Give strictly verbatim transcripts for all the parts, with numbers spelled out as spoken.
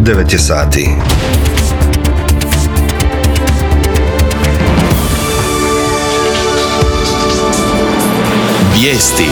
devet je sati. Vijesti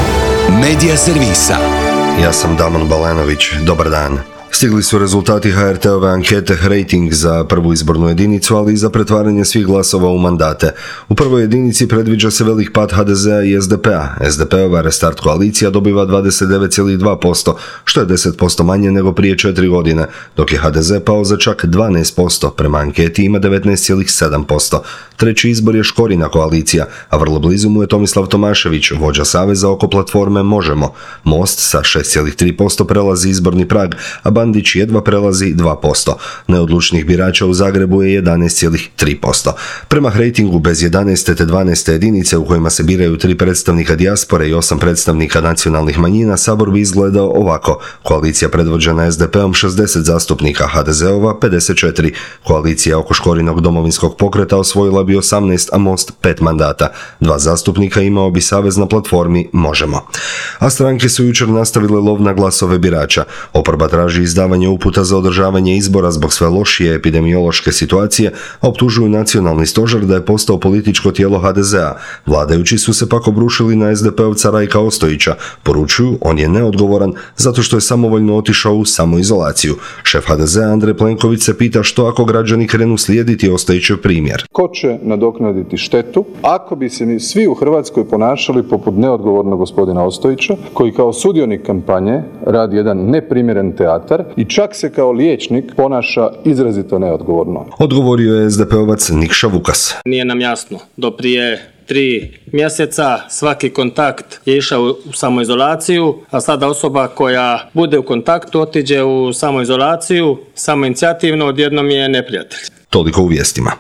Medija servisa. Ja sam Damon Balanović, dobar dan. Stigli su rezultati ha er te-ove ankete Rating za prvu izbornu jedinicu, ali i za pretvaranje svih glasova u mandate. U prvoj jedinici predviđa se velik pad ha de zea i es de pe-a. es de pe-ova Restart koalicija dobiva dvadeset devet zarez dva posto, što je deset posto manje nego prije četiri godine, dok je ha de ze pao za čak dvanaest posto, prema anketi ima devetnaest zarez sedam posto. Treći izbor je Škorina koalicija, a vrlo blizu mu je Tomislav Tomašević, vođa saveza oko platforme Možemo. Most sa šest zarez tri posto prelazi izborni prag, a Bandić jedva prelazi dva posto. Neodlučnih birača u Zagrebu je jedanaest zarez tri posto. Prema Ratingu bez jedanaeste te dvanaeste jedinice u kojima se biraju tri predstavnika dijaspore i osam predstavnika nacionalnih manjina, sabor bi izgledao ovako. Koalicija predvođena es de pe-om šezdeset zastupnika, ha de ze-ova pedeset četiri. Koalicija oko Škorinog domovinskog pokreta osvojila bi osamnaest, a Most pet mandata. Dva zastupnika imao bi savez na platformi Možemo. A stranke su jučer nastavile lov na glasove birača. Oporba traži izdavanje uputa za održavanje izbora zbog sve lošije epidemiološke situacije, a optužuju nacionalni stožer da je postao političko tijelo ha de zea. Vladajući su se pak obrušili na es de pe-ovca Rajka Ostojića. Poručuju, on je neodgovoran zato što je samovoljno otišao u samoizolaciju. Šef ha de zea Andrej Plenković se pita što ako građani krenu slijediti Ostojićev primjer. Ko će nadoknaditi štetu ako bi se mi svi u Hrvatskoj ponašali poput neodgovornog gospodina Ostojića, koji kao sudionik kampanje radi jedan neprimjeren teatar i čak se kao liječnik ponaša izrazito neodgovorno. Odgovorio je es de pe-ovac Nikša Vukas. Nije nam jasno. Do prije tri mjeseca svaki kontakt je išao u samoizolaciju, a sada osoba koja bude u kontaktu otiđe u samoizolaciju, samoinicijativno odjednom je neprijatelj. Toliko u vijestima.